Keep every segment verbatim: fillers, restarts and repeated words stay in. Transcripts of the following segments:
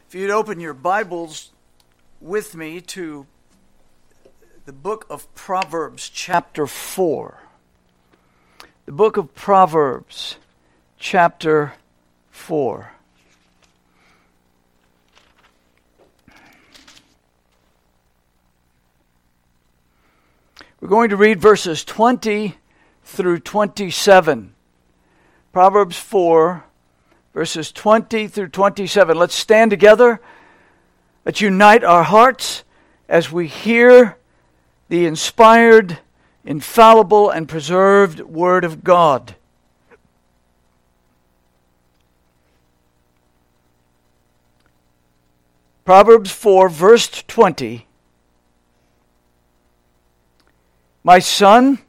If you'd open your Bibles with me to the book of Proverbs, chapter four. The book of Proverbs, chapter four. We're going to read verses twenty through twenty-seven. Proverbs four, verses twenty through twenty-seven. Let's stand together. Let's unite our hearts as we hear the inspired, infallible, and preserved Word of God. Proverbs four, verse twenty. My son,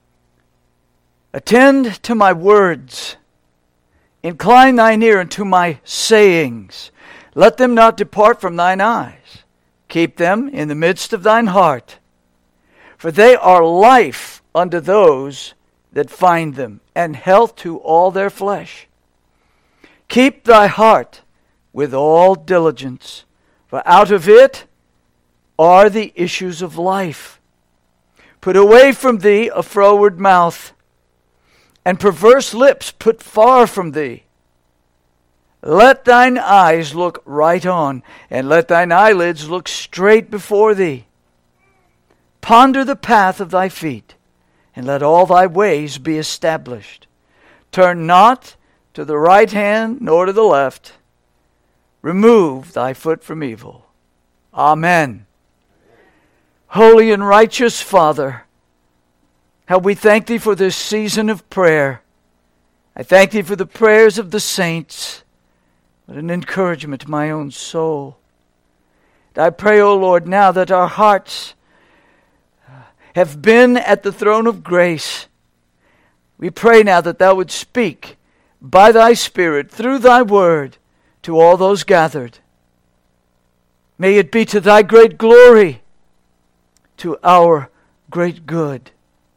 attend to my words. Incline thine ear unto my sayings. Let them not depart from thine eyes. Keep them in the midst of thine heart. For they are life unto those that find them, and health to all their flesh. Keep thy heart with all diligence, for out of it are the issues of life. Put away from thee a froward mouth, and perverse lips put far from thee. Let thine eyes look right on, and let thine eyelids look straight before thee. Ponder the path of thy feet, and let all thy ways be established. Turn not to the right hand, nor to the left. Remove thy foot from evil. Amen. Holy and righteous Father, how we thank thee for this season of prayer. I thank thee for the prayers of the saints. What an encouragement to my own soul. And I pray, O Lord, now that our hearts have been at the throne of grace. We pray now that thou would speak by thy Spirit through thy word to all those gathered. May it be to thy great glory, to our great good.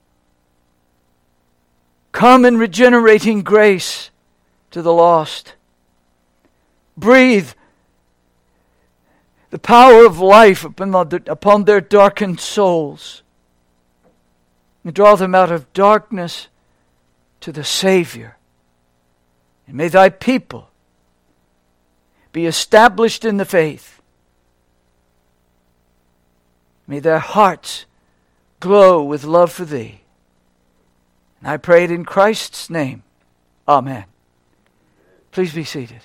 Come in regenerating grace to the lost. Breathe the power of life upon, the, upon their darkened souls, and draw them out of darkness to the Savior. And may thy people be established in the faith. May their hearts glow with love for thee. And I pray it in Christ's name. Amen. Please be seated.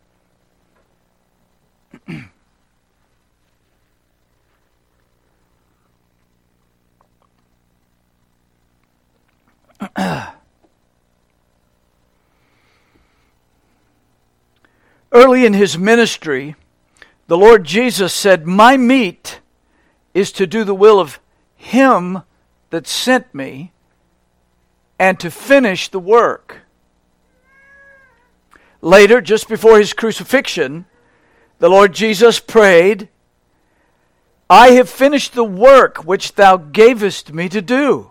Early in his ministry, the Lord Jesus said, "My meat is to do the will of him that sent me and to finish the work." Later, just before his crucifixion, the Lord Jesus prayed, "I have finished the work which thou gavest me to do."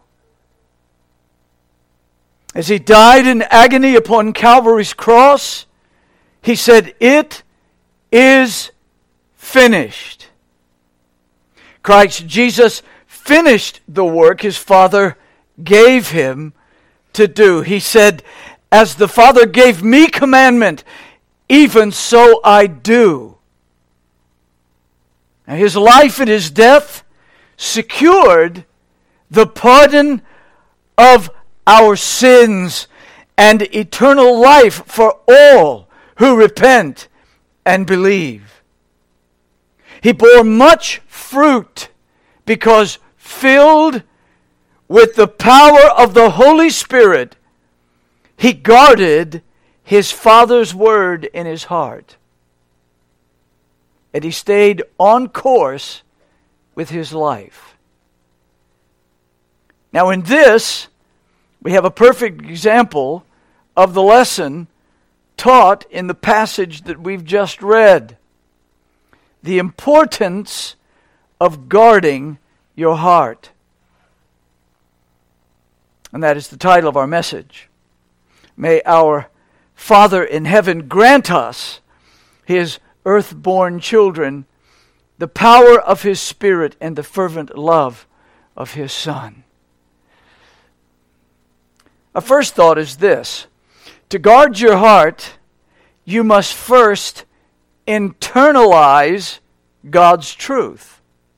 As he died in agony upon Calvary's cross, he said, "It is finished." Christ Jesus finished the work his Father gave him to do. He said, "As the Father gave me commandment, even so I do." And his life and his death secured the pardon of our sins and eternal life for all who repent and believe. He bore much fruit because filled with the power of the Holy Spirit, he guarded his Father's word in his heart. And he stayed on course with his life. Now in this, we have a perfect example of the lesson taught in the passage that we've just read. The importance of guarding your heart. And that is the title of our message. May our Father in heaven grant us His earth-born children the power of His Spirit and the fervent love of His Son. A first thought is this: to guard your heart, you must first internalize God's truth.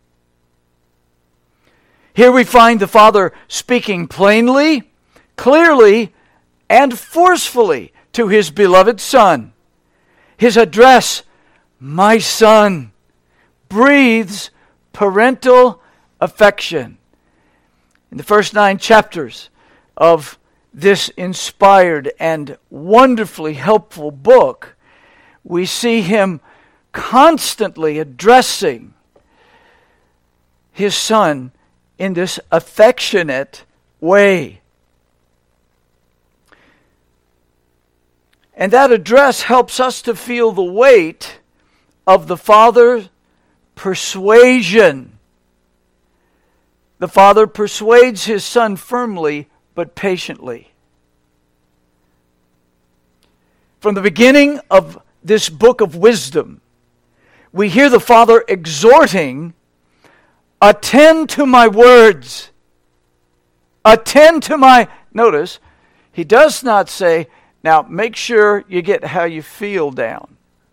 Here we find the Father speaking plainly, clearly, and forcefully to His beloved Son. His address, "My Son," breathes parental affection. In the first nine chapters of this inspired and wonderfully helpful book, we see Him constantly addressing His Son in this affectionate way. And that address helps us to feel the weight of the Father's persuasion. The Father persuades His Son firmly but patiently. From the beginning of this book of wisdom, we hear the Father exhorting, "Attend to my words. Attend to my..." Notice, He does not say, "Now make sure you get how you feel down."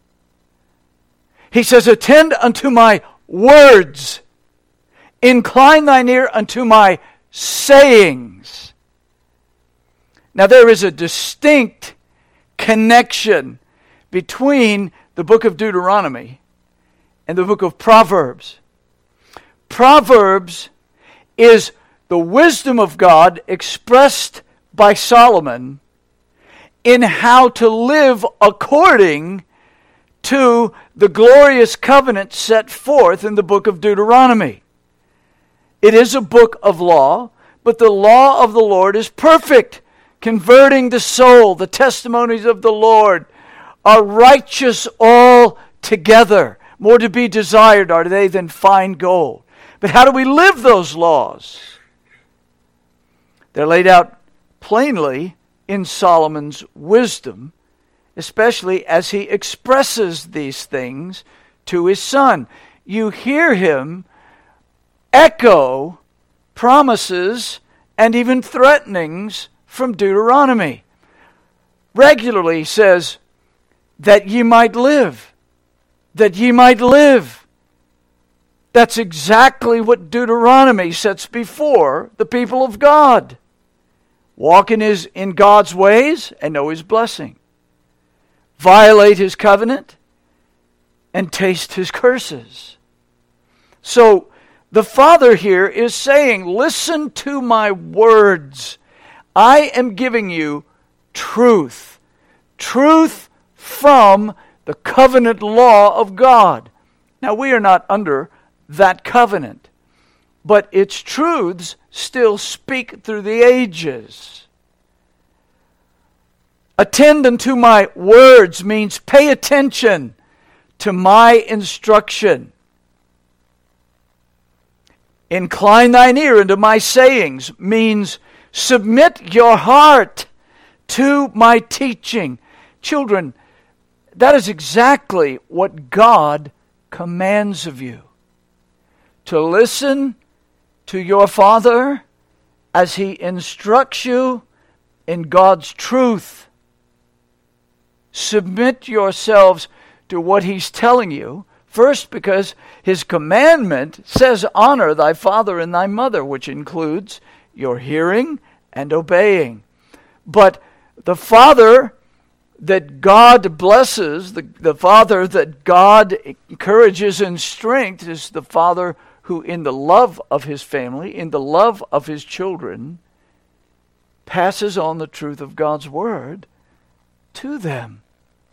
He says, "Attend unto my words. Incline thine ear unto my sayings." Now there is a distinct connection between the book of Deuteronomy and the book of Proverbs. Proverbs is the wisdom of God expressed by Solomon in how to live according to the glorious covenant set forth in the book of Deuteronomy. It is a book of law, but the law of the Lord is perfect, converting the soul. The testimonies of the Lord are righteous altogether. More to be desired are they than fine gold. But how do we live those laws? They're laid out plainly in Solomon's wisdom, especially as he expresses these things to his son. You hear him echo promises and even threatenings from Deuteronomy. Regularly he says, "That ye might live, that ye might live." That's exactly what Deuteronomy sets before the people of God. Walk in, his, in God's ways and know His blessing. Violate His covenant and taste His curses. So the Father here is saying, listen to my words. I am giving you truth. Truth from the covenant law of God. Now we are not under that covenant, but its truths still speak through the ages. Attend unto my words means pay attention to my instruction. Incline thine ear unto my sayings means submit your heart to my teaching. Children, that is exactly what God commands of you. To listen to your Father as He instructs you in God's truth. Submit yourselves to what He's telling you. First, because His commandment says, honor thy father and thy mother, which includes your hearing and obeying. But the Father that God blesses, the, the Father that God encourages in strength, is the Father who in the love of His family, in the love of His children, passes on the truth of God's Word to them.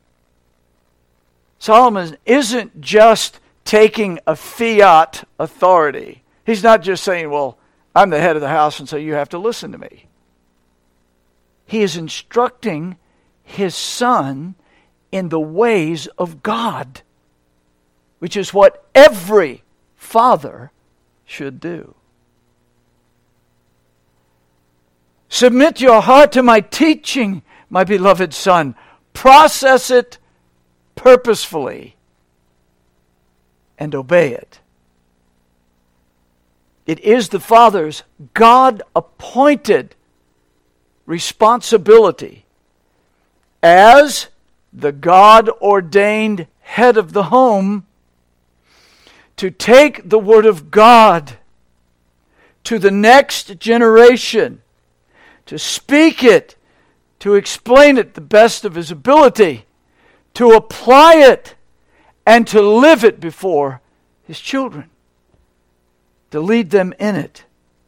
Solomon isn't just taking a fiat authority. He's not just saying, well, I'm the head of the house and so you have to listen to me. He is instructing his son in the ways of God, which is what every father should do. Submit your heart to my teaching, my beloved son. Process it purposefully. and obey it. It is the father's God-appointed responsibility as the God-ordained head of the home to take the Word of God to the next generation, to speak it, to explain it the best of his ability, to apply it, and to live it before his children, to lead them in it.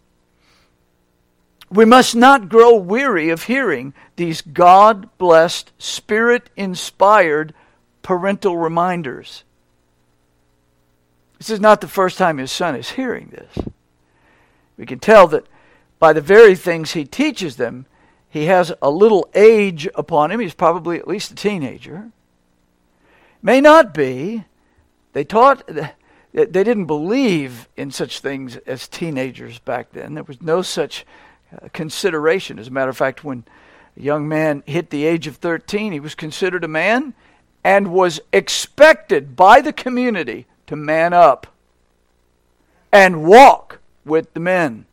We must not grow weary of hearing these God-blessed, Spirit-inspired parental reminders. This is not the first time his son is hearing this. We can tell that by the very things he teaches them, he has a little age upon him. He's probably at least a teenager. May not be. They taught, they didn't believe in such things as teenagers back then. There was no such consideration. As a matter of fact, when a young man hit the age of thirteen, he was considered a man and was expected by the community to man up and walk with the men.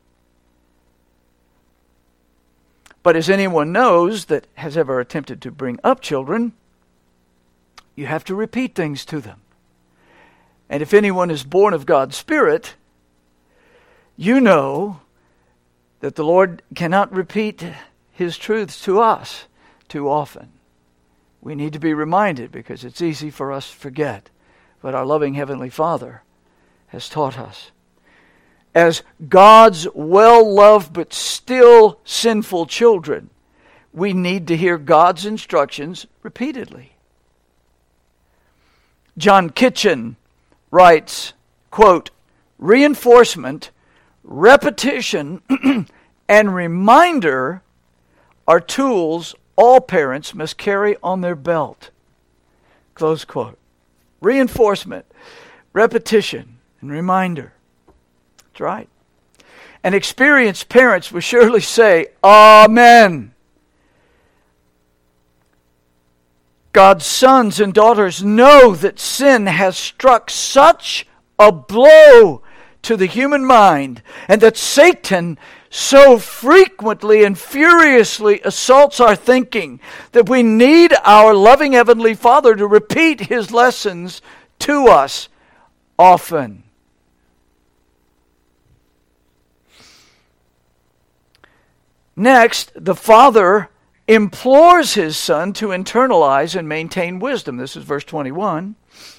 But as anyone knows that has ever attempted to bring up children, you have to repeat things to them. And if anyone is born of God's Spirit, you know that the Lord cannot repeat His truths to us too often. We need to be reminded because it's easy for us to forget what our loving Heavenly Father has taught us. As God's well-loved but still sinful children, we need to hear God's instructions repeatedly. John Kitchen writes, quote, "Reinforcement, repetition, and reminder are tools all parents must carry on their belt." Close quote. Reinforcement, repetition, and reminder. That's right. And experienced parents will surely say, Amen. God's sons and daughters know that sin has struck such a blow to the human mind, and that Satan so frequently and furiously assaults our thinking, that we need our loving Heavenly Father to repeat His lessons to us often. Next, the Father implores His Son to internalize and maintain wisdom. This is verse twenty-one.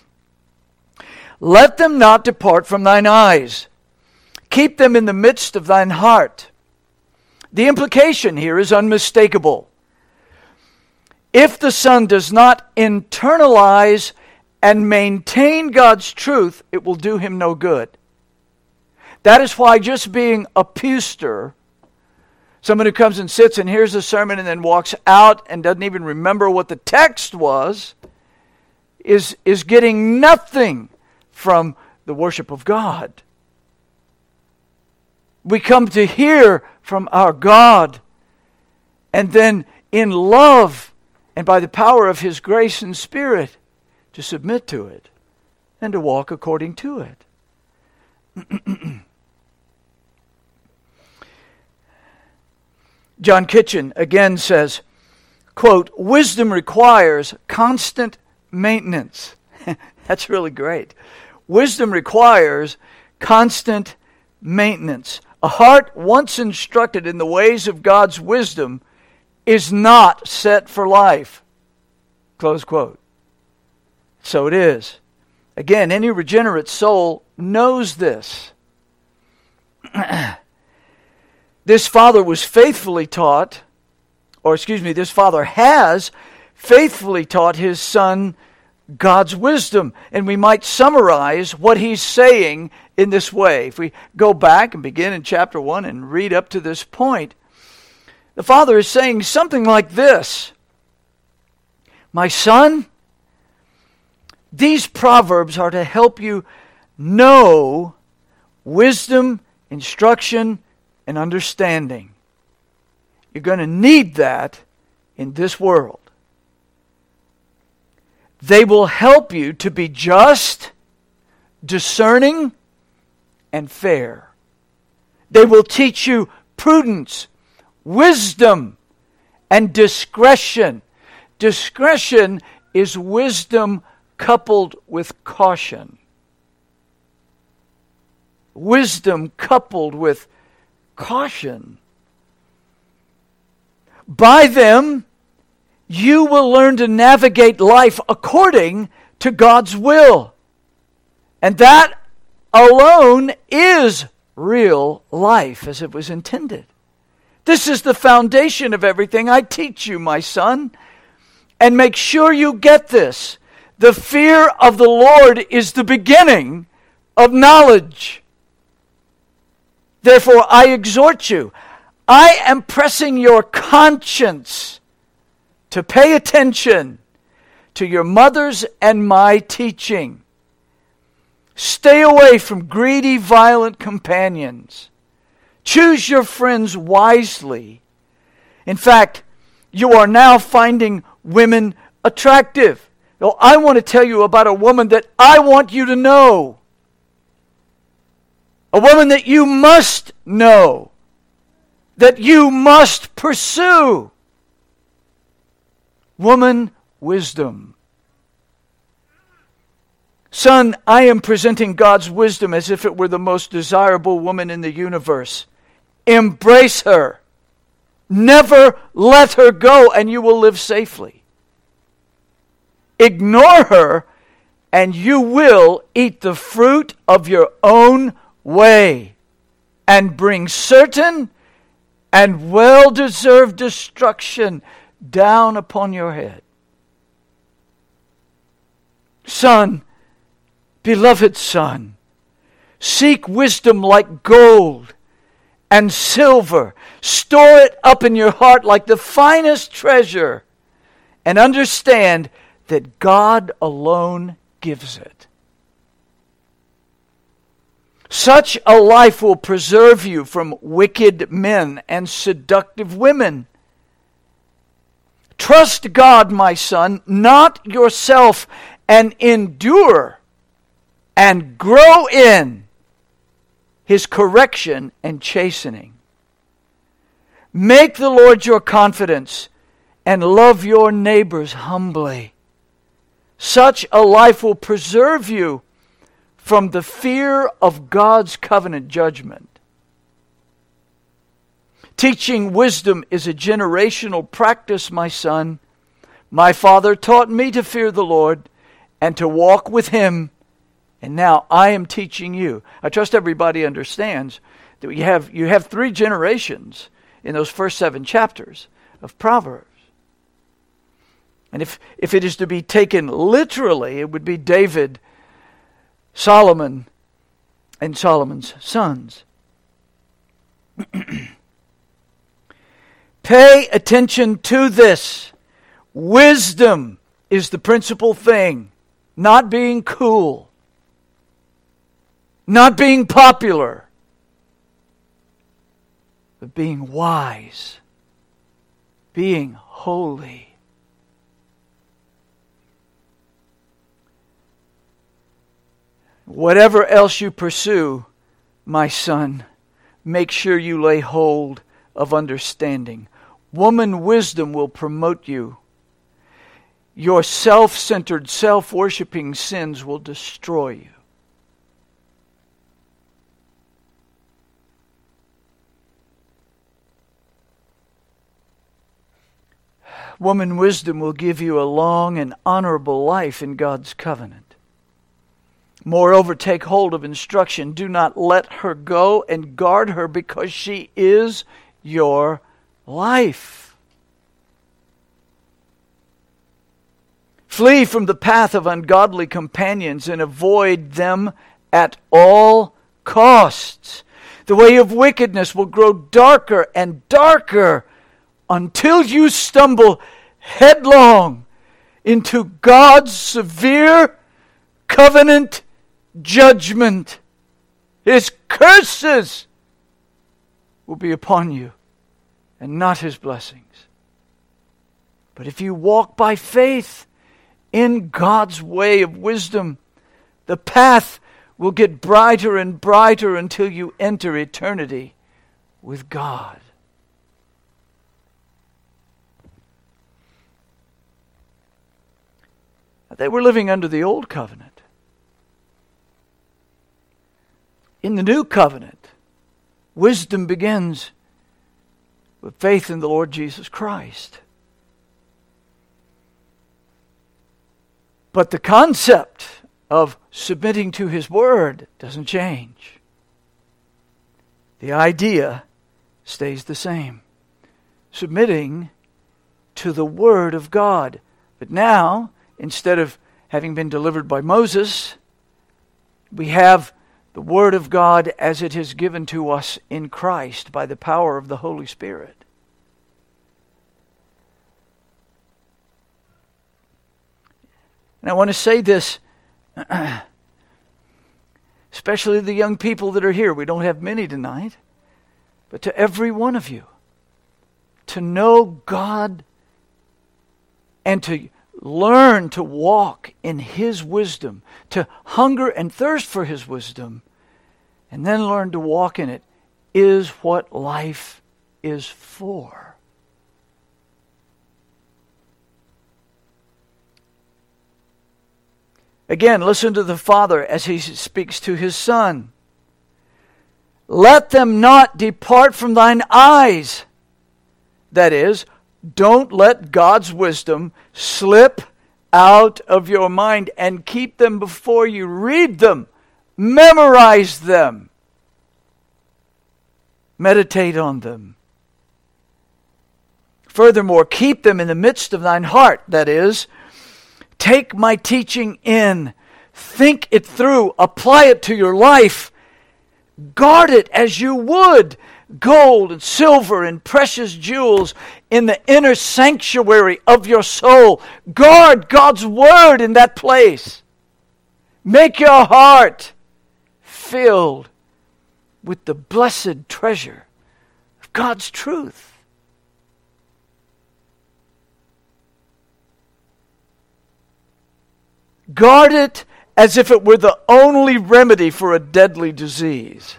"Let them not depart from thine eyes. Keep them in the midst of thine heart." The implication here is unmistakable. If the Son does not internalize and maintain God's truth, it will do him no good. That is why just being a pewster, someone who comes and sits and hears a sermon and then walks out and doesn't even remember what the text was, is, is getting nothing from the worship of God. We come to hear from our God, and then in love and by the power of His grace and Spirit to submit to it and to walk according to it. John Kitchen again says, quote, "Wisdom requires constant maintenance." That's really great. Wisdom requires constant maintenance. A heart once instructed in the ways of God's wisdom is not set for life. Close quote. So it is. Again, any regenerate soul knows this. This father was faithfully taught, or excuse me, this father has faithfully taught his son God's wisdom. And we might summarize what he's saying in this way. If we go back and begin in chapter one and read up to this point, the father is saying something like this: "My son, these proverbs are to help you know wisdom, instruction, and understanding. You're going to need that in this world. They will help you to be just, discerning, and fair. They will teach you prudence, wisdom, and discretion. Discretion is wisdom coupled with caution. Wisdom coupled with caution. By them, you will learn to navigate life according to God's will. And that alone is real life as it was intended. This is the foundation of everything I teach you, my son. And make sure you get this. The fear of the Lord is the beginning of knowledge. Therefore, I exhort you, I am pressing your conscience to pay attention to your mother's and my teaching. Stay away from greedy, violent companions. Choose your friends wisely. In fact, you are now finding women attractive. Now, I want to tell you about a woman that I want you to know. A woman that you must know. That you must pursue. Woman wisdom. Son, I am presenting God's wisdom as if it were the most desirable woman in the universe. Embrace her. Never let her go, and you will live safely. Ignore her, and you will eat the fruit of your own way and bring certain and well-deserved destruction down upon your head. Son, beloved son, seek wisdom like gold and silver. Store it up in your heart like the finest treasure, and understand that God alone gives it. Such a life will preserve you from wicked men and seductive women. Trust God, my son, not yourself, and endure and grow in His correction and chastening. Make the Lord your confidence and love your neighbors humbly. Such a life will preserve you from the fear of God's covenant judgment. Teaching wisdom is a generational practice, my son. My father taught me to fear the Lord and to walk with Him, and now I am teaching you. I trust everybody understands that you have, you have three generations in those first seven chapters of Proverbs. And if, if it is to be taken literally, it would be David, Solomon, and Solomon's sons. Pay attention to this. Wisdom is the principal thing. Not being cool. Not being popular. But being wise. Being holy. Whatever else you pursue, my son, make sure you lay hold of understanding. Woman wisdom will promote you. Your self-centered, self-worshiping sins will destroy you. Woman wisdom will give you a long and honorable life in God's covenant. Moreover, take hold of instruction. Do not let her go, and guard her, because she is your life. Flee from the path of ungodly companions and avoid them at all costs. The way of wickedness will grow darker and darker until you stumble headlong into God's severe covenant judgment. His curses will be upon you and not His blessings. But if you walk by faith in God's way of wisdom, the path will get brighter and brighter until you enter eternity with God. They were living under the old covenant. In the new covenant, wisdom begins with faith in the Lord Jesus Christ. But the concept of submitting to His Word doesn't change. The idea stays the same. Submitting to the Word of God. But now, instead of having been delivered by Moses, we have the Word of God as it is given to us in Christ by the power of the Holy Spirit. And I want to say this, especially the young people that are here. We don't have many tonight, but to every one of you, to know God and to learn to walk in His wisdom, to hunger and thirst for His wisdom, and then learn to walk in it, is what life is for. Again, listen to the Father as He speaks to His Son. Let them not depart from thine eyes. That is, don't let God's wisdom slip out of your mind, and keep them before you. Read them. Memorize them. Meditate on them. Furthermore, keep them in the midst of thine heart. That is, take my teaching in. Think it through. Apply it to your life. Guard it as you would gold and silver and precious jewels in the inner sanctuary of your soul. Guard God's Word in that place. Make your heart filled with the blessed treasure of God's truth. Guard it as if it were the only remedy for a deadly disease.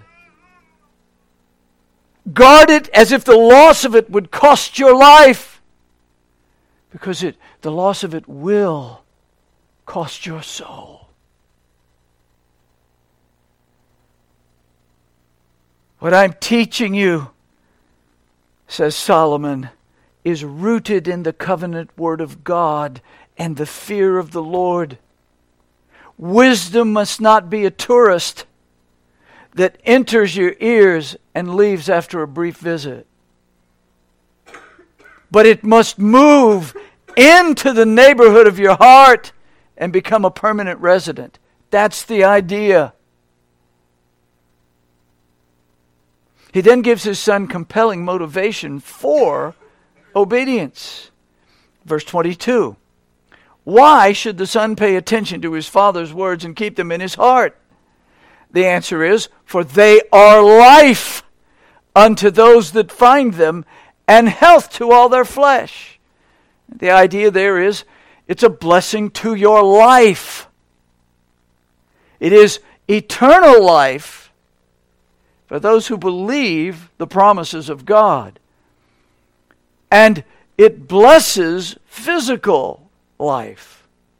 Guard it as if the loss of it would cost your life, because it, the loss of it will cost your soul. What I'm teaching you, says Solomon, is rooted in the covenant word of God and the fear of the Lord. Wisdom must not be a tourist that enters your ears and leaves after a brief visit. But it must move into the neighborhood of your heart and become a permanent resident. That's the idea. He then gives his son compelling motivation for obedience. Verse twenty-two. Why should the son pay attention to his father's words and keep them in his heart? The answer is, for they are life unto those that find them, and health to all their flesh. The idea there is, it's a blessing to your life. It is eternal life for those who believe the promises of God. And it blesses physical life.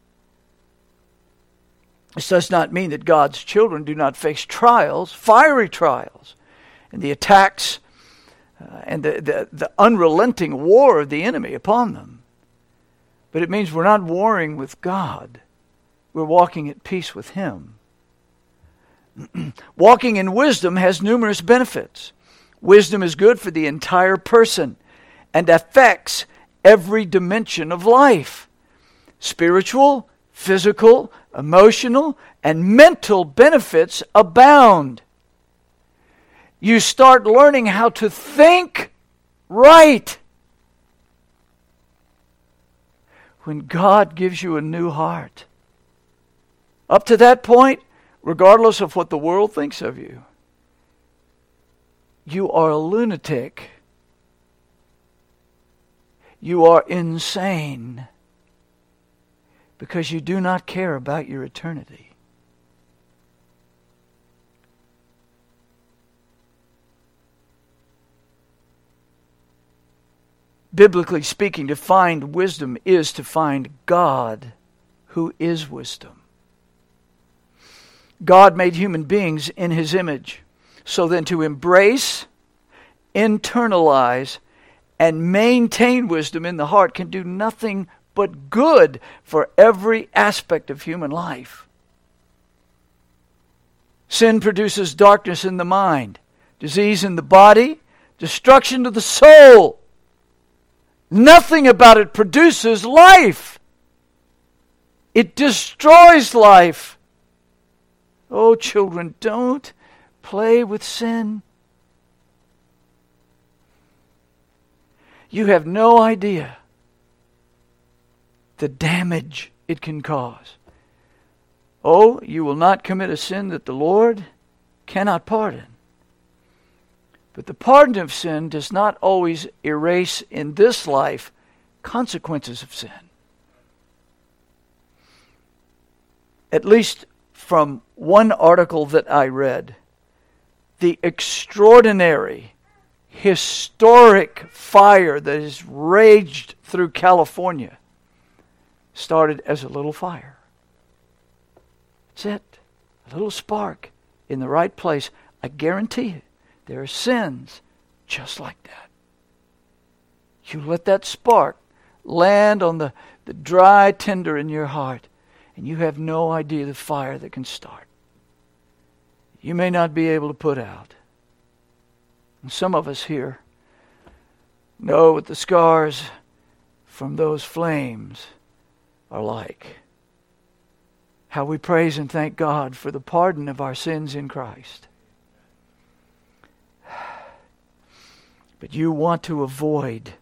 This does not mean that God's children do not face trials, fiery trials, and the attacks uh, and the, the, the unrelenting war of the enemy upon them. But it means we're not warring with God. We're walking at peace with Him. Walking in wisdom has numerous benefits. Wisdom is good for the entire person and affects every dimension of life. Spiritual, physical, emotional, and mental benefits abound. You start learning how to think right when God gives you a new heart. Up to that point, regardless of what the world thinks of you, you are a lunatic. You are insane. Because you do not care about your eternity. biblically speaking, to find wisdom is to find God, who is wisdom. God made human beings in His image. So then to embrace, internalize, and maintain wisdom in the heart can do nothing but good for every aspect of human life. Sin produces darkness in the mind, disease in the body, destruction to the soul. Nothing about it produces life. It destroys life. Oh, children, don't play with sin. You have no idea the damage it can cause. Oh, you will not commit a sin that the Lord cannot pardon. But the pardon of sin does not always erase in this life consequences of sin. At least from one article that I read, the extraordinary, historic fire that has raged through California started as a little fire. That's it. A little spark in the right place. I guarantee you, there are sins just like that. You let that spark land on the, the dry tinder in your heart, and you have no idea the fire that can start. You may not be able to put out. And some of us here know what the scars from those flames are like. How we praise and thank God for the pardon of our sins in Christ. But you want to avoid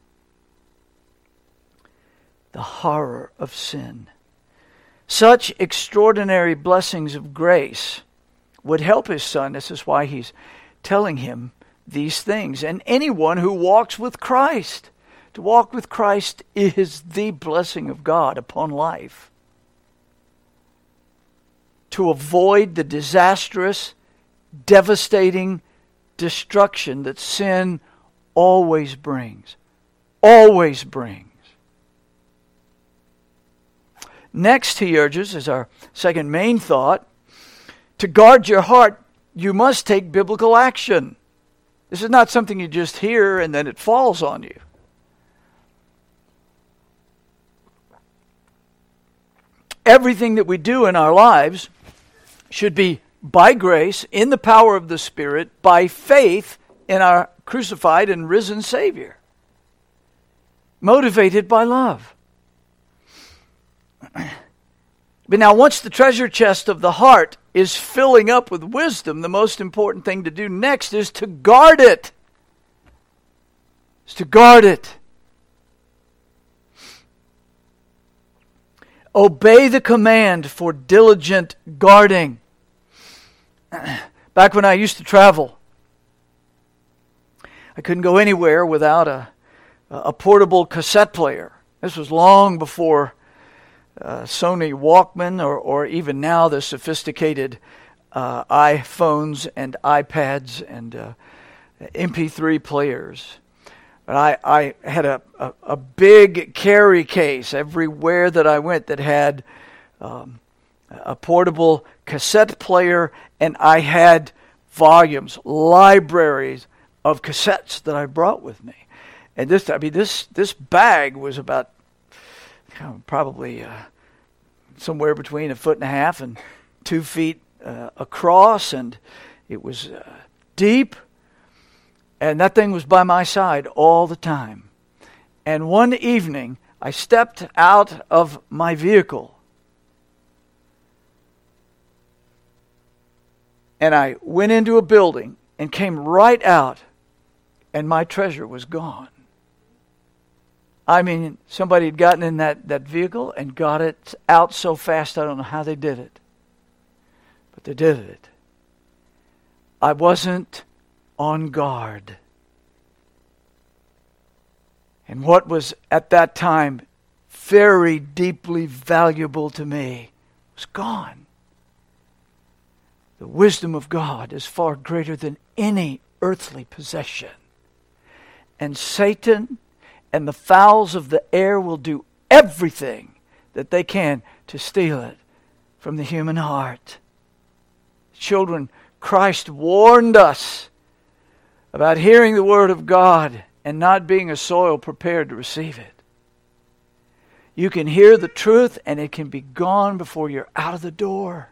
the horror of sin. Such extraordinary blessings of grace would help his son. This is why he's telling him these things. And anyone who walks with Christ. To walk with Christ is the blessing of God upon life. To avoid the disastrous, devastating destruction that sin always brings. Always brings. Next, he urges, as our second main thought, to guard your heart, you must take biblical action. This is not something you just hear and then it falls on you. Everything that we do in our lives should be by grace, in the power of the Spirit, by faith in our crucified and risen Savior. Motivated by love. But now once the treasure chest of the heart is filling up with wisdom, the most important thing to do next is to guard it. Is to guard it. Obey the command for diligent guarding. Back when I used to travel, I couldn't go anywhere without a, a portable cassette player. This was long before uh, Sony Walkman or, or even now the sophisticated uh, iPhones and iPads and uh, M P three players. But I, I had a, a, a big carry case everywhere that I went that had um, a portable cassette player, and I had volumes, libraries of cassettes that I brought with me. And this, I mean, this this bag was about you know, probably uh, somewhere between a foot and a half and two feet uh, across, and it was uh, deep. And that thing was by my side all the time. And one evening, I stepped out of my vehicle. And I went into a building and came right out. And my treasure was gone. I mean, somebody had gotten in that, that vehicle and got it out so fast, I don't know how they did it. But they did it. I wasn't on guard. And what was at that time very deeply valuable to me was gone. The wisdom of God is far greater than any earthly possession. And Satan and the fowls of the air will do everything that they can to steal it from the human heart. Children, Christ warned us about hearing the Word of God and not being a soil prepared to receive it. You can hear the truth and it can be gone before you're out of the door.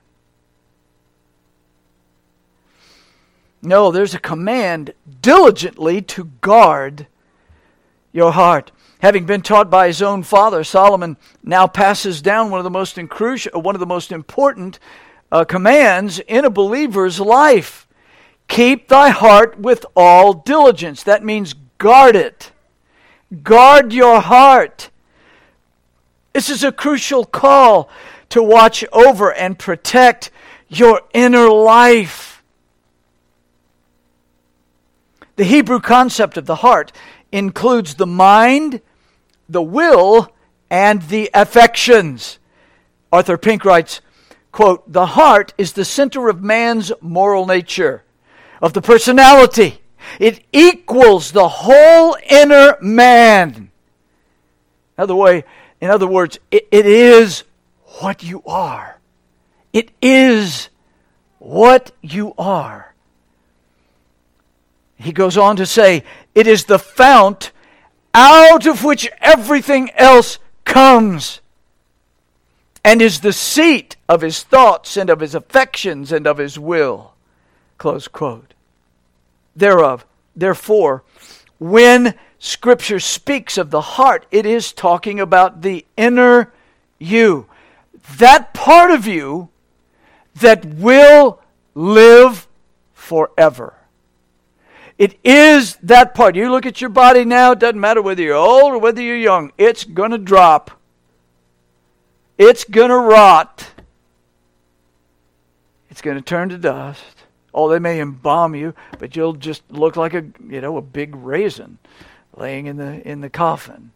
No, there's a command diligently to guard your heart. Having been taught by his own father, Solomon now passes down one of the most incru- one of the most important uh, commands in a believer's life. Keep thy heart with all diligence. That means guard it. Guard your heart. This is a crucial call to watch over and protect your inner life. The Hebrew concept of the heart includes the mind, the will, and the affections. Arthur Pink writes, quote, "The heart is the center of man's moral nature, of the personality. It equals the whole inner man." Another way, in other words, it, it is what you are. It is what you are. He goes on to say, it is the fount out of which everything else comes, and is the seat of his thoughts and of his affections and of his will. Close quote. Thereof, therefore, when Scripture speaks of the heart, it is talking about the inner you. That part of you that will live forever. It is that part. You look at your body now, it doesn't matter whether you're old or whether you're young. It's going to drop. It's going to rot. It's going to turn to dust. Oh, they may embalm you, but you'll just look like a, you know, a big raisin laying in the in the coffin.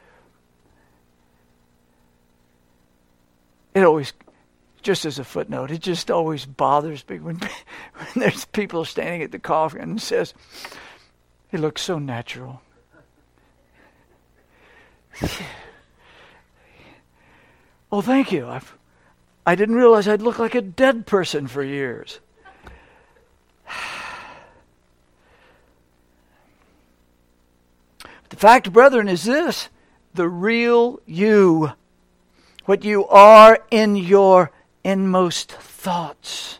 It always, just as a footnote, it just always bothers me when, when there's people standing at the coffin and says, "It looks so natural." Oh, thank you. I've, I didn't realize I'd look like a dead person for years. The fact, brethren, is this: the real you, what you are in your inmost thoughts,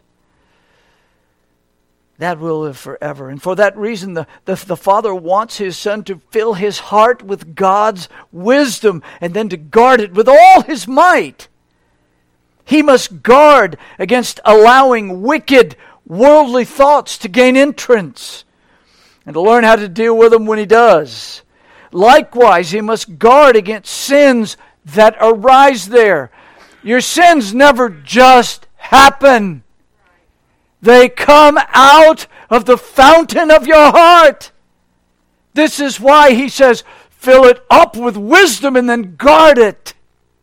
that will live forever. And for that reason, the, the, the Father wants His Son to fill His heart with God's wisdom and then to guard it with all His might. He must guard against allowing wicked, worldly thoughts to gain entrance and to learn how to deal with them when He does. Likewise, He must guard against sins that arise there. Your sins never just happen. They come out of the fountain of your heart. This is why He says, fill it up with wisdom and then guard it.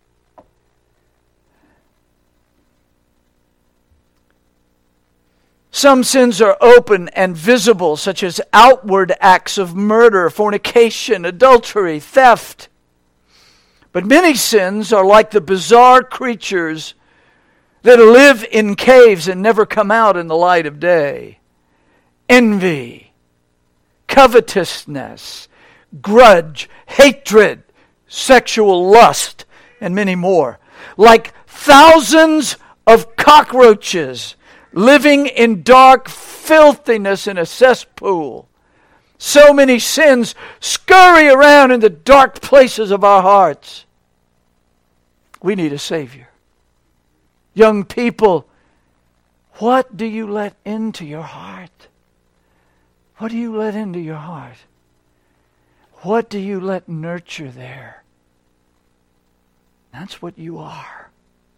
Some sins are open and visible, such as outward acts of murder, fornication, adultery, theft. But many sins are like the bizarre creatures that live in caves and never come out in the light of day. Envy, covetousness, grudge, hatred, sexual lust, and many more. Like thousands of cockroaches living in dark filthiness in a cesspool, so many sins scurry around in the dark places of our hearts. We need a Savior. Young people, what do you let into your heart? What do you let into your heart? What do you let nurture there? That's what you are.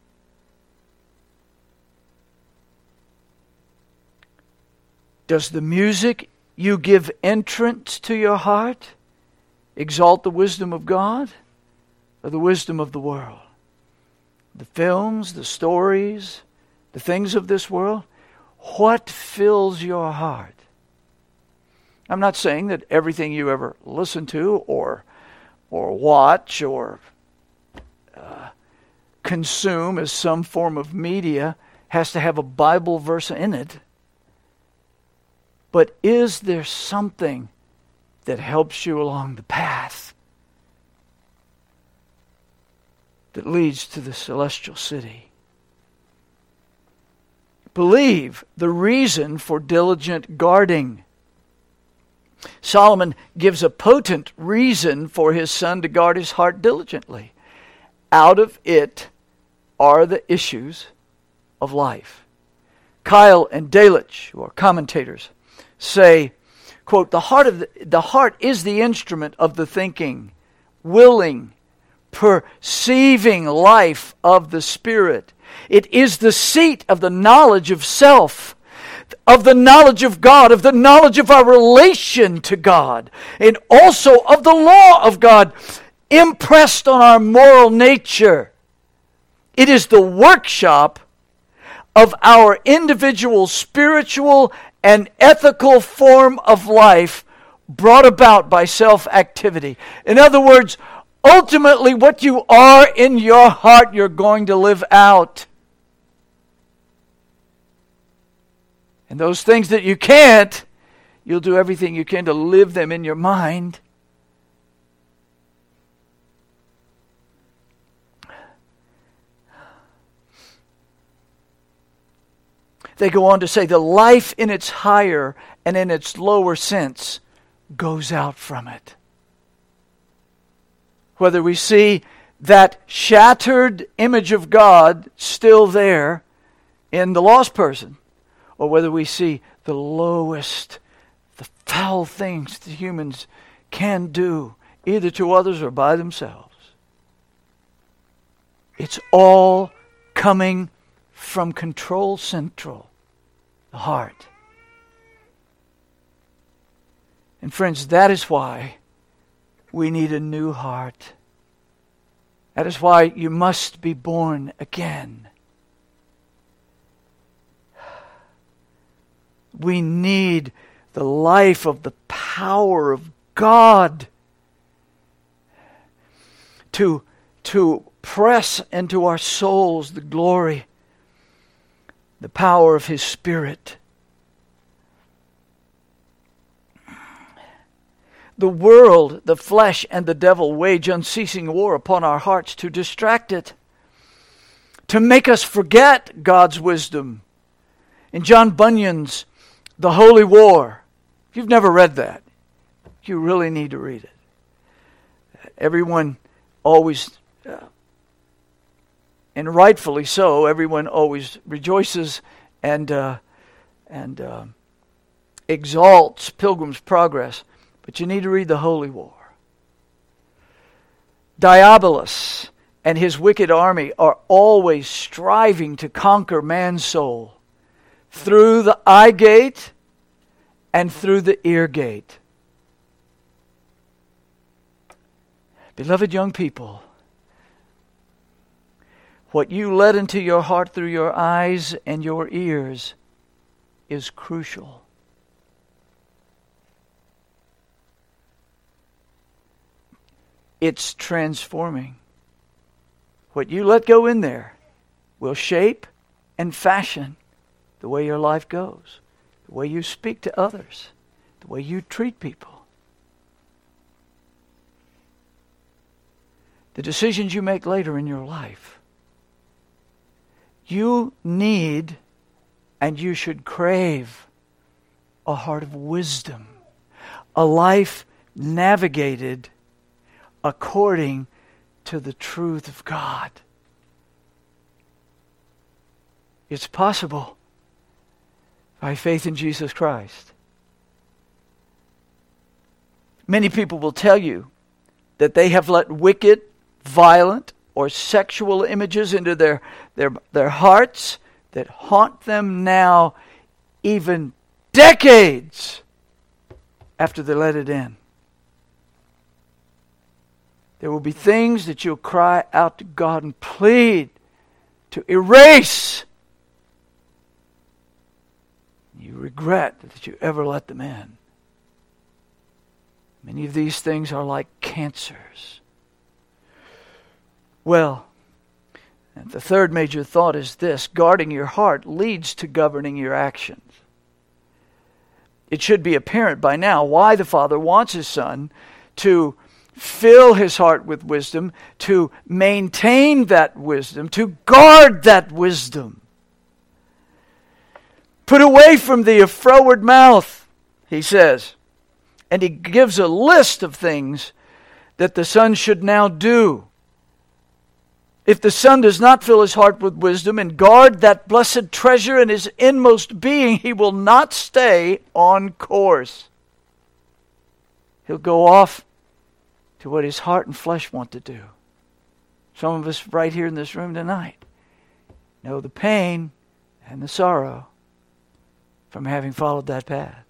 Does the music you give entrance to your heart exalt the wisdom of God or the wisdom of the world? The films, the stories, the things of this world, what fills your heart? I'm not saying that everything you ever listen to or or watch or uh, consume as some form of media has to have a Bible verse in it. But is there something that helps you along the path that leads to the celestial city? Believe the reason for diligent guarding. Solomon gives a potent reason for his son to guard his heart diligently. Out of it are the issues of life. Kyle and Delitzsch, who are commentators, say, quote, the heart of the, the heart is the instrument of the thinking, willing, perceiving life of the Spirit. It is the seat of the knowledge of self, of the knowledge of God, of the knowledge of our relation to God, and also of the law of God impressed on our moral nature. It is the workshop of our individual spiritual and ethical form of life brought about by self-activity. In other words, ultimately what you are in your heart, you're going to live out. And those things that you can't, you'll do everything you can to live them in your mind. They go on to say the life in its higher and in its lower sense goes out from it. Whether we see that shattered image of God still there in the lost person, or whether we see the lowest, the foul things that humans can do, either to others or by themselves. It's all coming from control central. The heart. And friends, that is why we need a new heart. That is why you must be born again. We need the life of the power of God to, to press into our souls the glory, the power of His Spirit. The world, the flesh, and the devil wage unceasing war upon our hearts to distract it, to make us forget God's wisdom. In John Bunyan's The Holy War, if you've never read that, you really need to read it. Everyone always... Uh, And rightfully so, everyone always rejoices and uh, and uh, exalts Pilgrim's Progress. But you need to read the Holy War. Diabolus and his wicked army are always striving to conquer man's soul through the eye gate and through the ear gate. Beloved young people, what you let into your heart through your eyes and your ears is crucial. It's transforming. What you let go in there will shape and fashion the way your life goes, the way you speak to others, the way you treat people. The decisions you make later in your life. You need and you should crave a heart of wisdom, a life navigated according to the truth of God. It's possible by faith in Jesus Christ. Many people will tell you that they have let wicked, violent, or sexual images into their, their, their hearts that haunt them now, even decades after they let it in. There will be things that you'll cry out to God and plead to erase. You regret that you ever let them in. Many of these things are like cancers. Well, the third major thought is this: guarding your heart leads to governing your actions. It should be apparent by now why the Father wants His Son to fill His heart with wisdom, to maintain that wisdom, to guard that wisdom. Put away from thee a froward mouth, He says. And He gives a list of things that the Son should now do. If the Son does not fill his heart with wisdom and guard that blessed treasure in his inmost being, he will not stay on course. He'll go off to what his heart and flesh want to do. Some of us right here in this room tonight know the pain and the sorrow from having followed that path.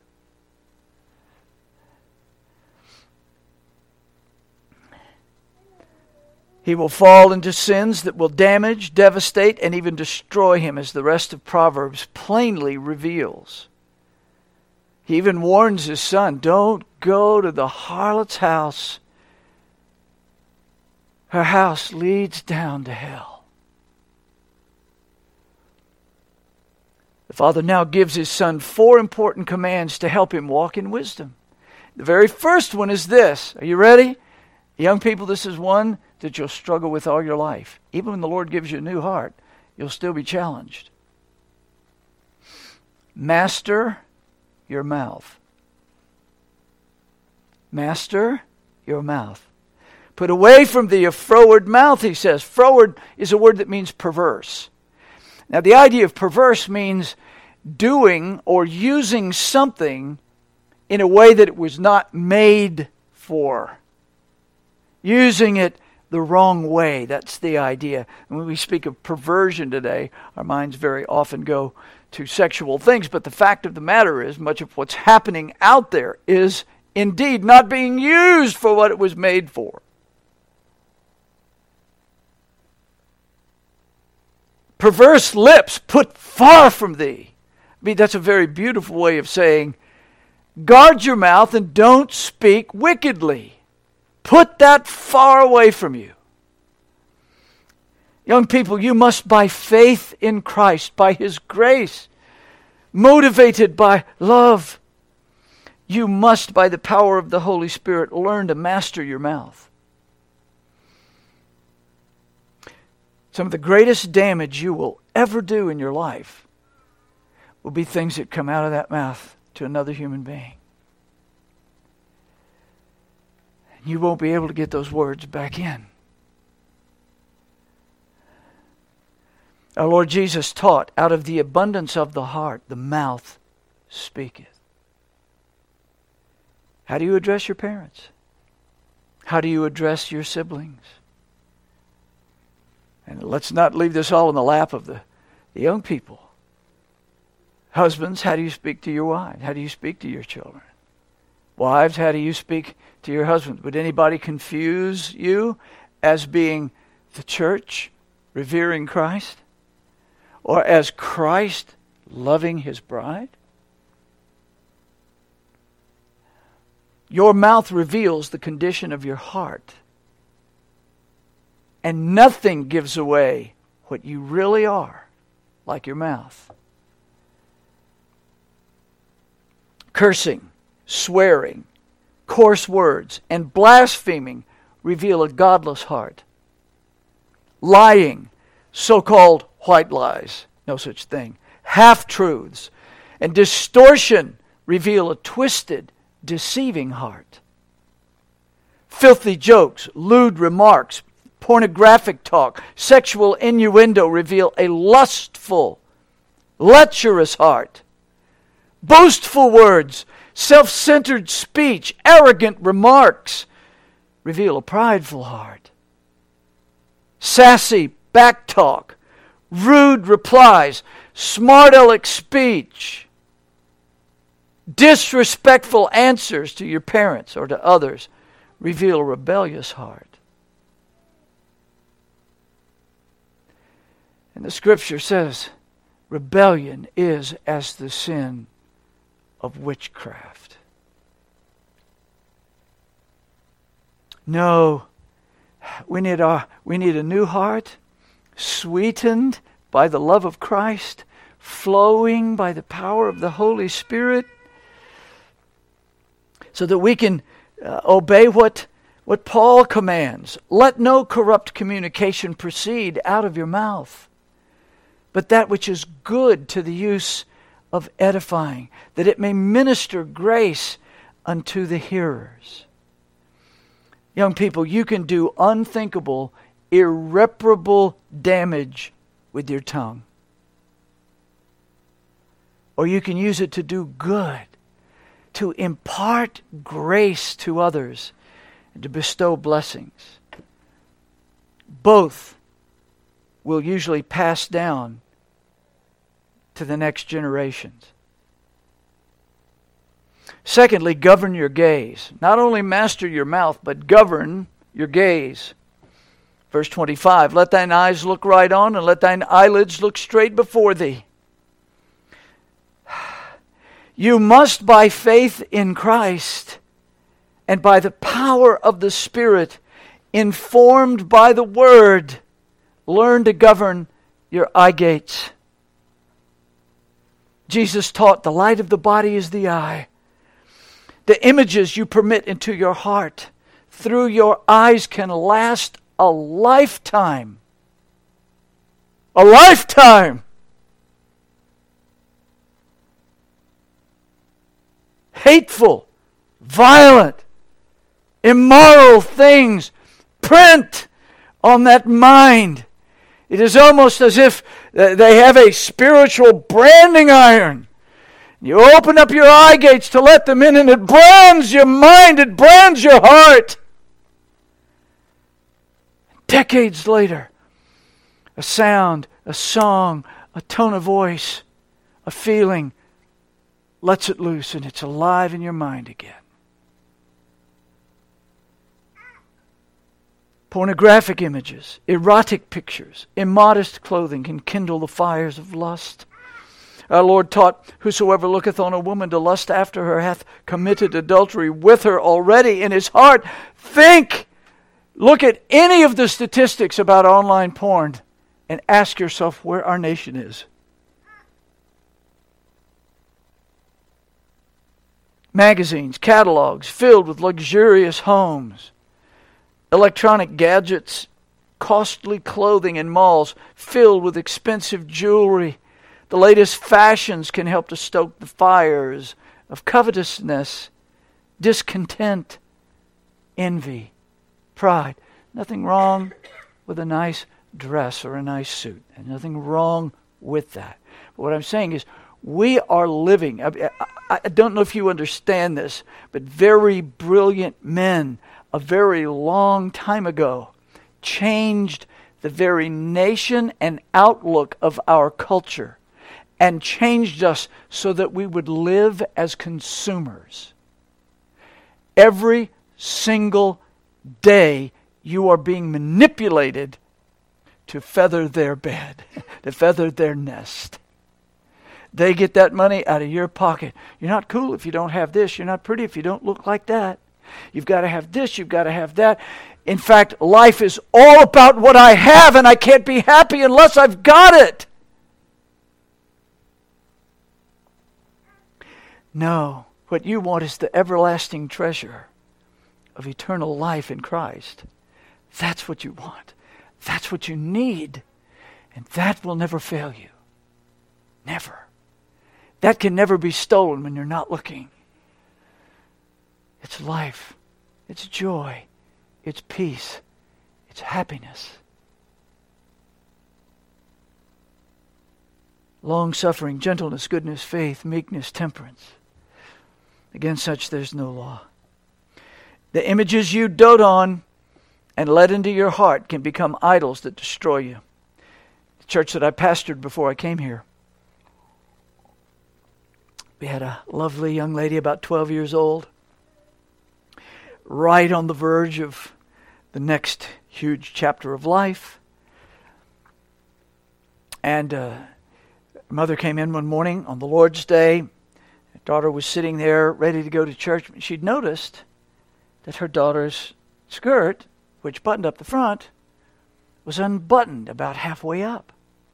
He will fall into sins that will damage, devastate, and even destroy him, as the rest of Proverbs plainly reveals. He even warns his son, don't go to the harlot's house. Her house leads down to hell. The Father now gives his Son four important commands to help him walk in wisdom. The very first one is this. Are you ready? Young people, this is one that you'll struggle with all your life. Even when the Lord gives you a new heart, you'll still be challenged. Master your mouth. Master your mouth. Put away from thee a froward mouth, he says. Froward is a word that means perverse. Now, the idea of perverse means doing or using something in a way that it was not made for. Using it the wrong way. That's the idea. And when we speak of perversion today, our minds very often go to sexual things. But the fact of the matter is, much of what's happening out there is indeed not being used for what it was made for. Perverse lips put far from thee. I mean, that's a very beautiful way of saying, guard your mouth and don't speak wickedly. Put that far away from you. Young people, you must, by faith in Christ, by His grace, motivated by love, you must, by the power of the Holy Spirit, learn to master your mouth. Some of the greatest damage you will ever do in your life will be things that come out of that mouth to another human being. You won't be able to get those words back in. Our Lord Jesus taught, out of the abundance of the heart, the mouth speaketh. How do you address your parents? How do you address your siblings? And let's not leave this all in the lap of the, the young people. Husbands, how do you speak to your wives? How do you speak to your children? Wives, how do you speak to your husband? Would anybody confuse you as being the church revering Christ? Or as Christ loving His bride? Your mouth reveals the condition of your heart. And nothing gives away what you really are like your mouth. Cursing, swearing, coarse words, and blaspheming reveal a godless heart. Lying, so-called white lies, no such thing, half-truths, and distortion reveal a twisted, deceiving heart. Filthy jokes, lewd remarks, pornographic talk, sexual innuendo reveal a lustful, lecherous heart. Boastful words, self-centered speech, arrogant remarks reveal a prideful heart. Sassy backtalk, rude replies, smart-aleck speech, disrespectful answers to your parents or to others reveal a rebellious heart. And the Scripture says, rebellion is as the sin of witchcraft. No, We need our we need a new heart, sweetened by the love of Christ, flowing by the power of the Holy Spirit, so that we can uh, obey what what Paul commands. Let no corrupt communication proceed out of your mouth, but that which is good to the use of edifying, that it may minister grace unto the hearers. Young people, you can do unthinkable, irreparable damage with your tongue. Or you can use it to do good, to impart grace to others, and to bestow blessings. Both will usually pass down to the next generations. Secondly, govern your gaze. Not only master your mouth, but govern your gaze. Verse twenty-five, let thine eyes look right on, and let thine eyelids look straight before thee. You must, by faith in Christ and by the power of the Spirit, informed by the Word, learn to govern your eye gates. Jesus taught the light of the body is the eye. The images you permit into your heart through your eyes can last a lifetime. A lifetime! Hateful, violent, immoral things print on that mind. It is almost as if they have a spiritual branding iron. You open up your eye gates to let them in, and it brands your mind, it brands your heart. Decades later, a sound, a song, a tone of voice, a feeling lets it loose, and it's alive in your mind again. Pornographic images, erotic pictures, immodest clothing can kindle the fires of lust. Our Lord taught, whosoever looketh on a woman to lust after her hath committed adultery with her already in his heart. Think, look at any of the statistics about online porn and ask yourself where our nation is. Magazines, catalogs filled with luxurious homes, electronic gadgets, costly clothing in malls filled with expensive jewelry. The latest fashions can help to stoke the fires of covetousness, discontent, envy, pride. Nothing wrong with a nice dress or a nice suit. And nothing wrong with that. But what I'm saying is, we are living, I, I, I don't know if you understand this, but very brilliant men a very long time ago changed the very nation and outlook of our culture, and changed us so that we would live as consumers. Every single day you are being manipulated to feather their bed, to feather their nest. They get that money out of your pocket. You're not cool if you don't have this. You're not pretty if you don't look like that. You've got to have this, you've got to have that. In fact, life is all about what I have, and I can't be happy unless I've got it. No, what you want is the everlasting treasure of eternal life in Christ. That's what you want. That's what you need. And that will never fail you. Never. That can never be stolen when you're not looking. It's life. It's joy. It's peace. It's happiness. Long-suffering, gentleness, goodness, faith, meekness, temperance. Against such there's no law. The images you dote on and let into your heart can become idols that destroy you. The church that I pastored before I came here, we had a lovely young lady about twelve years old, right on the verge of the next huge chapter of life. And uh, her mother came in one morning on the Lord's Day. Her daughter was sitting there ready to go to church. She'd noticed that her daughter's skirt which buttoned up the front, was unbuttoned about halfway up.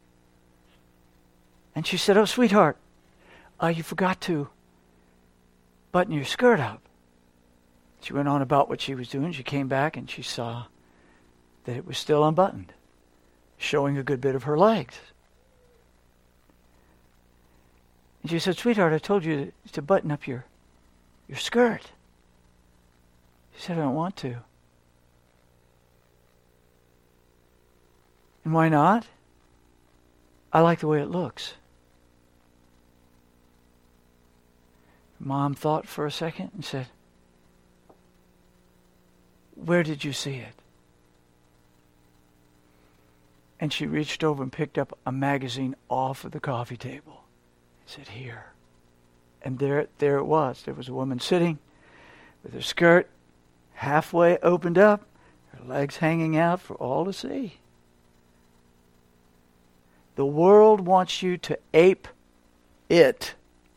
And she said, "Oh, sweetheart, uh, you forgot to button your skirt up." She went on about what she was doing. She came back and she saw that it was still unbuttoned, showing a good bit of her legs. And she said, "Sweetheart, I told you to, to button up your, your skirt." She said, "I don't want to." "And why not?" "I like the way it looks." Mom thought for a second and said, "Where did you see it?" And she reached over and picked up a magazine off of the coffee table. She said, "Here." And there, there it was. There was a woman sitting with her skirt halfway opened up, her legs hanging out for all to see. The world wants you to ape it.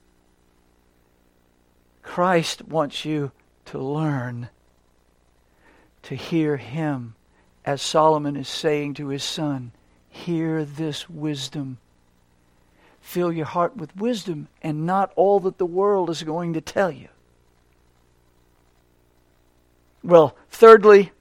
Christ wants you to learn to hear Him, as Solomon is saying to his son, "Hear this wisdom." Fill your heart with wisdom and not all that the world is going to tell you. Well, thirdly,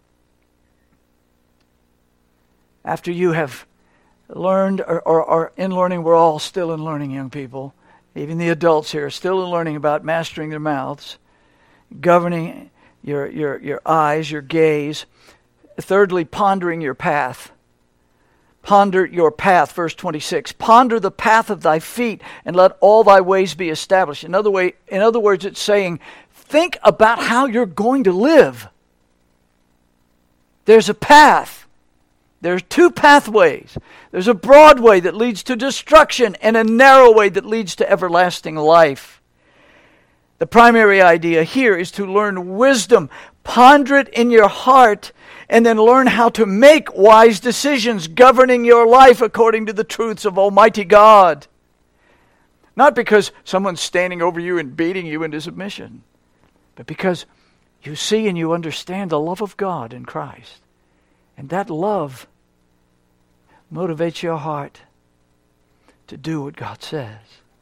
after you have learned, or, or, or in learning, we're all still in learning, young people. Even the adults here are still in learning about mastering their mouths, governing your, your, your eyes, your gaze. Thirdly, pondering your path. Ponder your path, verse twenty-six. Ponder the path of thy feet, and let all thy ways be established. In other way, in other words, it's saying, think about how you're going to live. There's a path. There's two pathways. There's a broad way that leads to destruction and a narrow way that leads to everlasting life. The primary idea here is to learn wisdom. Ponder it in your heart and then learn how to make wise decisions governing your life according to the truths of Almighty God. Not because someone's standing over you and beating you into submission, but because you see and you understand the love of God in Christ. And that love motivates your heart to do what God says.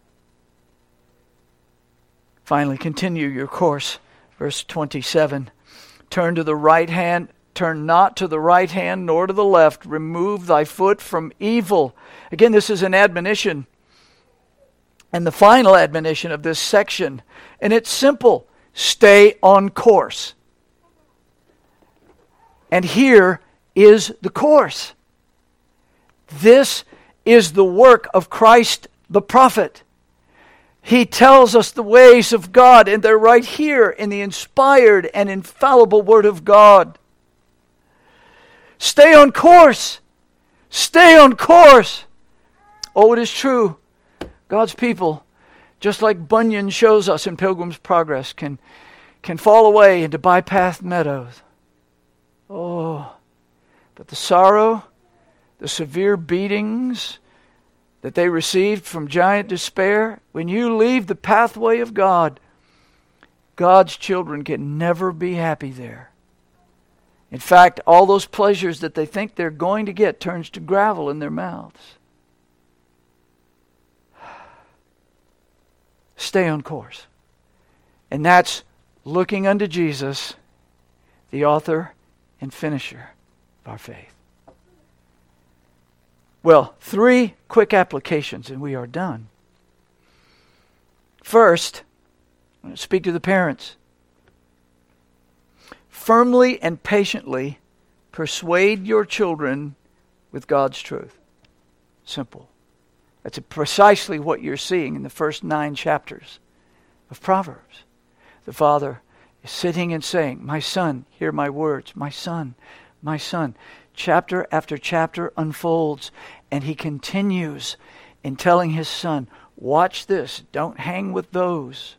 Finally, continue your course. Verse twenty-seven. Turn to the right hand, turn not to the right hand nor to the left. Remove thy foot from evil. Again, this is an admonition. And the final admonition of this section. And it's simple. Stay on course. And here is the course. This is the work of Christ the prophet. He tells us the ways of God, and they're right here in the inspired and infallible Word of God. Stay on course. Stay on course. Oh, it is true. God's people, just like Bunyan shows us in Pilgrim's Progress, can, can fall away into bypath meadows. Oh, but the sorrow, the severe beatings that they received from giant despair, when you leave the pathway of God, God's children can never be happy there. In fact, all those pleasures that they think they're going to get turns to gravel in their mouths. Stay on course. And that's looking unto Jesus, the author and finisher of our faith. Well, three quick applications and we are done. First, I'm going to speak to the parents. Firmly and patiently persuade your children with God's truth. Simple. That's precisely what you're seeing in the first nine chapters of Proverbs. The father is sitting and saying, "My son, hear my words. My son, my son." Chapter after chapter unfolds, and he continues in telling his son, watch this, don't hang with those.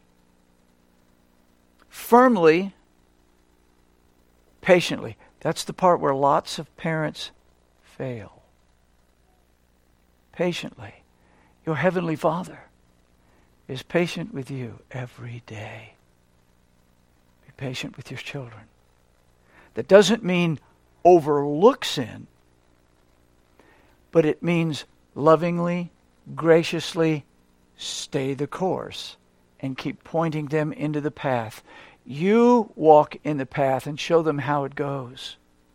Firmly, patiently. That's the part where lots of parents fail. Patiently. Your Heavenly Father is patient with you every day. Be patient with your children. That doesn't mean overlook sin, but it means lovingly, graciously stay the course and keep pointing them into the path. You walk in the path and show them how it goes.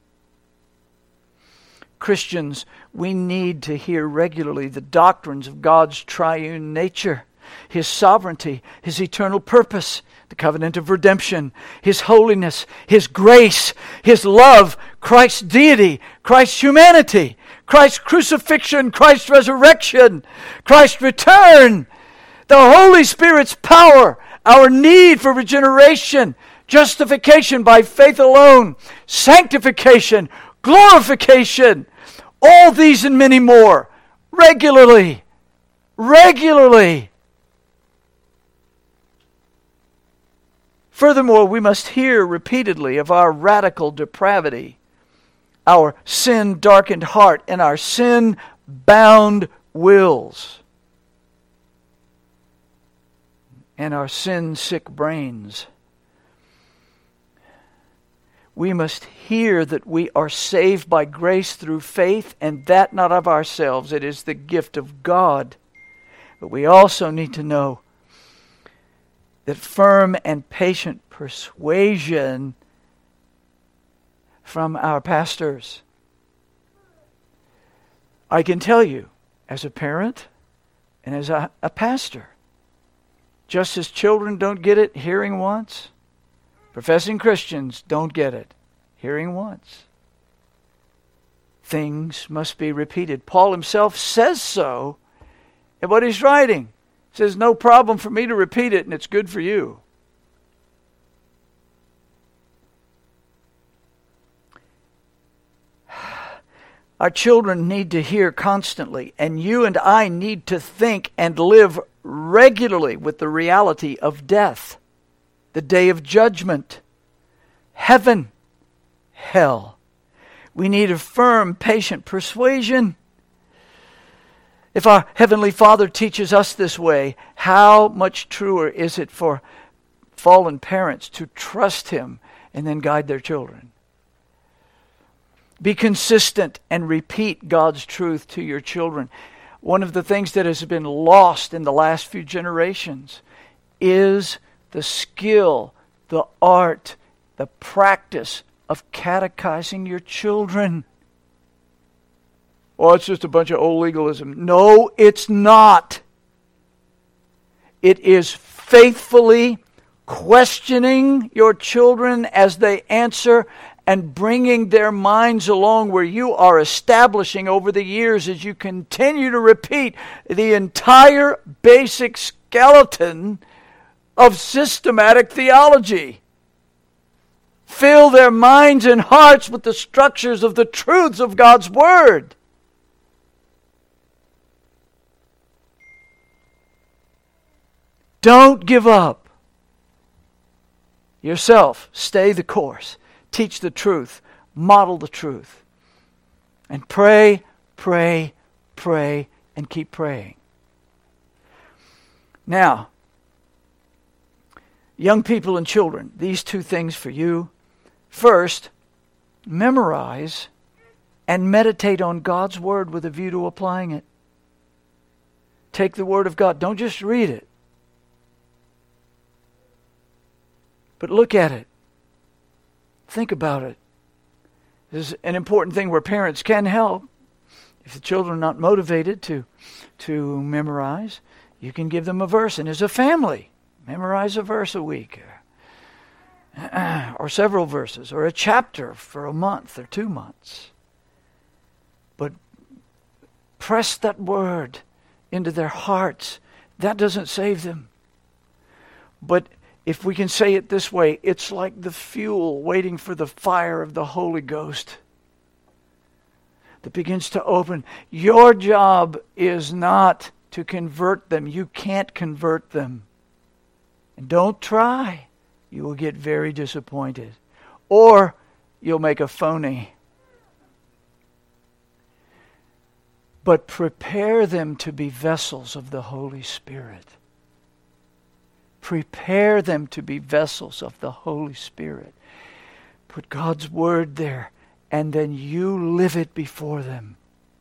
Christians, we need to hear regularly the doctrines of God's triune nature, His sovereignty, His eternal purpose, the covenant of redemption, His holiness, His grace, His love, Christ's deity, Christ's humanity, Christ's crucifixion, Christ's resurrection, Christ's return, the Holy Spirit's power, our need for regeneration, justification by faith alone, sanctification, glorification, all these and many more, regularly, regularly. Furthermore, we must hear repeatedly of our radical depravity, our sin-darkened heart, and our sin-bound wills, and our sin-sick brains. We must hear that we are saved by grace through faith, and that not of ourselves. It is the gift of God. But we also need to know that firm and patient persuasion from our pastors. I can tell you, as a parent and as a, a pastor, just as children don't get it hearing once, professing Christians don't get it hearing once. Things must be repeated. Paul himself says so in what he's writing. He says, no problem for me to repeat it, and it's good for you. Our children need to hear constantly, and you and I need to think and live regularly with the reality of death, the day of judgment, heaven, hell. We need a firm, patient persuasion. If our Heavenly Father teaches us this way, how much truer is it for fallen parents to trust Him and then guide their children? Be consistent and repeat God's truth to your children. One of the things that has been lost in the last few generations is the skill, the art, the practice of catechizing your children. Oh, it's just a bunch of old legalism. No, it's not. It is faithfully questioning your children as they answer and bringing their minds along where you are establishing over the years as you continue to repeat the entire basic skeleton of systematic theology. Fill their minds and hearts with the structures of the truths of God's Word. Don't give up. Yourself, stay the course. Teach the truth. Model the truth. And pray, pray, pray, and keep praying. Now, young people and children, these two things for you. First, memorize and meditate on God's Word with a view to applying it. Take the Word of God. Don't just read it, but look at it. Think about it. This is an important thing where parents can help. If the children are not motivated to, to memorize, you can give them a verse. And as a family, memorize a verse a week. Or, or several verses. Or a chapter for a month or two months. But press that word into their hearts. That doesn't save them. But if we can say it this way, it's like the fuel waiting for the fire of the Holy Ghost that begins to open. Your job is not to convert them. You can't convert them. And don't try. You will get very disappointed. Or you'll make a phony. But prepare them to be vessels of the Holy Spirit. Prepare them to be vessels of the Holy Spirit. Put God's word there, and then you live it before them.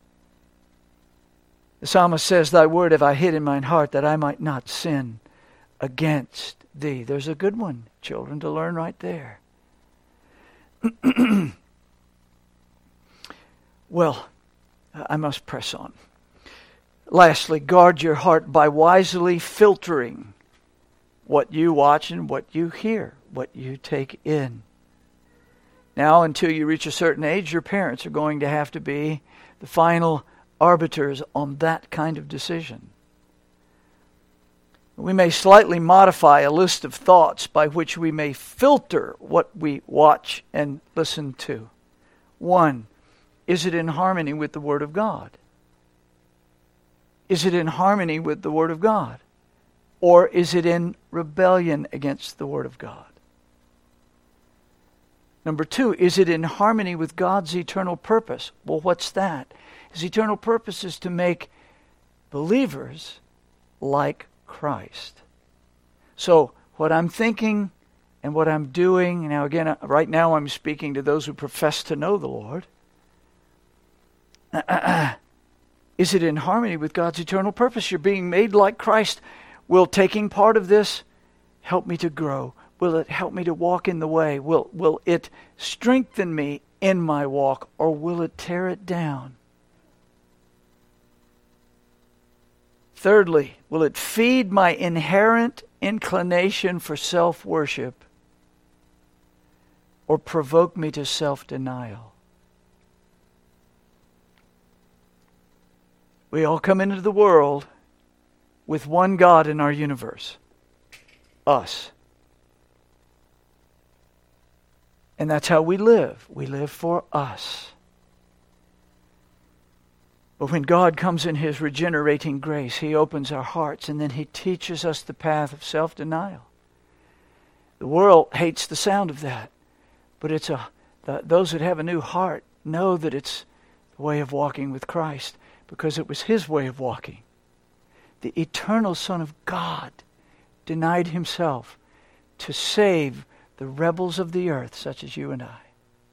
The psalmist says, Thy word have I hid in mine heart, that I might not sin against thee. There's a good one, children, to learn right there. Well, I must press on. Lastly, guard your heart by wisely filtering what you watch and what you hear, what you take in. Now, until you reach a certain age, your parents are going to have to be the final arbiters on that kind of decision. We may slightly modify a list of thoughts by which we may filter what we watch and listen to. One, is it in harmony with the Word of God? Is it in harmony with the Word of God? Or is it in rebellion against the Word of God? Number two, is it in harmony with God's eternal purpose? Well, what's that? His eternal purpose is to make believers like Christ. So, what I'm thinking and what I'm doing, now again, right now I'm speaking to those who profess to know the Lord. Is it in harmony with God's eternal purpose? You're being made like Christ. Will taking part of this help me to grow? Will it help me to walk in the way? Will, will it strengthen me in my walk, or will it tear it down? Thirdly, will it feed my inherent inclination for self-worship or provoke me to self-denial? We all come into the world with one God in our universe. Us. And that's how we live. We live for us. But when God comes in His regenerating grace, He opens our hearts and then He teaches us the path of self-denial. The world hates the sound of that. But it's a the, those that have a new heart know that it's the way of walking with Christ, because it was His way of walking. The eternal Son of God denied Himself to save the rebels of the earth, such as you and I.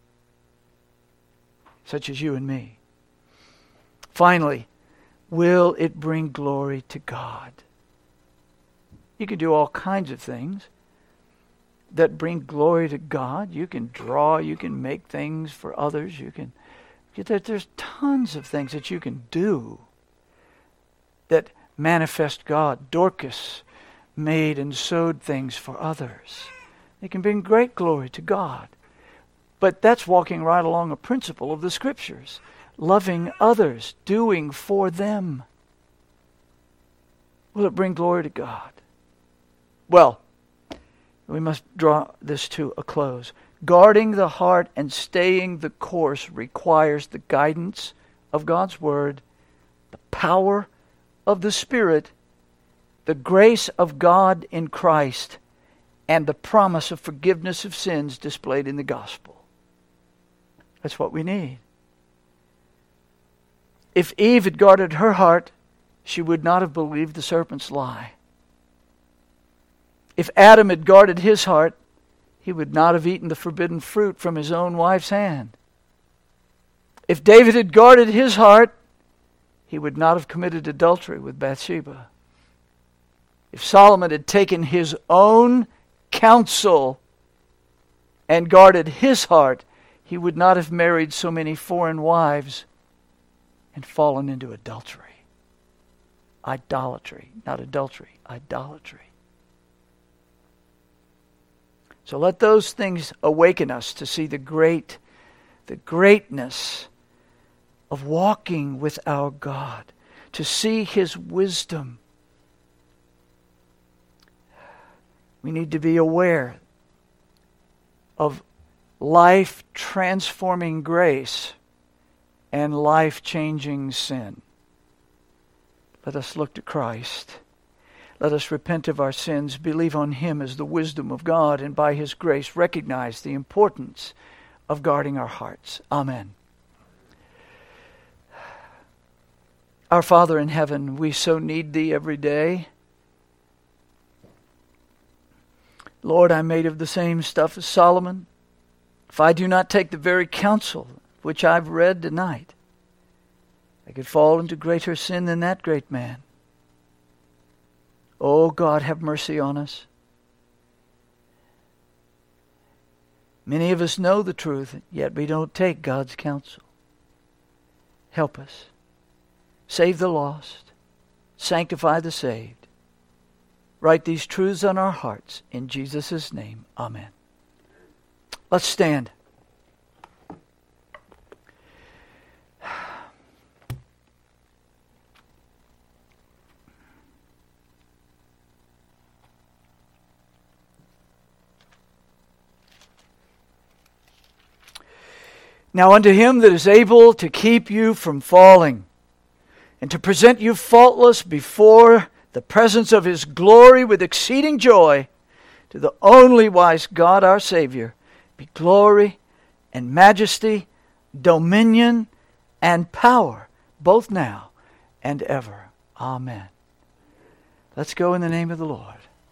Such as you and me. Finally, will it bring glory to God? You can do all kinds of things that bring glory to God. You can draw, you can make things for others, you can there's tons of things that you can do that manifest God. Dorcas made and sewed things for others. They can bring great glory to God. But that's walking right along a principle of the Scriptures. Loving others, doing for them. Will it bring glory to God? Well, we must draw this to a close. Guarding the heart and staying the course requires the guidance of God's Word, the power of the Spirit, the grace of God in Christ, and the promise of forgiveness of sins displayed in the gospel. That's what we need. If Eve had guarded her heart, she would not have believed the serpent's lie. If Adam had guarded his heart, he would not have eaten the forbidden fruit from his own wife's hand. If David had guarded his heart, he would not have committed adultery with Bathsheba. If Solomon had taken his own counsel and guarded his heart, he would not have married so many foreign wives and fallen into adultery. Idolatry, not adultery, idolatry. So let those things awaken us to see the great, the greatness of walking with our God, to see His wisdom. We need to be aware of life-transforming grace and life-changing sin. Let us look to Christ. Let us repent of our sins, believe on Him as the wisdom of God, and by His grace recognize the importance of guarding our hearts. Amen. Our Father in heaven, we so need Thee every day. Lord, I'm made of the same stuff as Solomon. If I do not take the very counsel which I've read tonight, I could fall into greater sin than that great man. Oh God, have mercy on us. Many of us know the truth, yet we don't take God's counsel. Help us. Save the lost. Sanctify the saved. Write these truths on our hearts. In Jesus' name, amen. Let's stand. Now unto him that is able to keep you from falling, and to present you faultless before the presence of his glory with exceeding joy, to the only wise God our Savior, be glory and majesty, dominion and power, both now and ever. Amen. Let's go in the name of the Lord.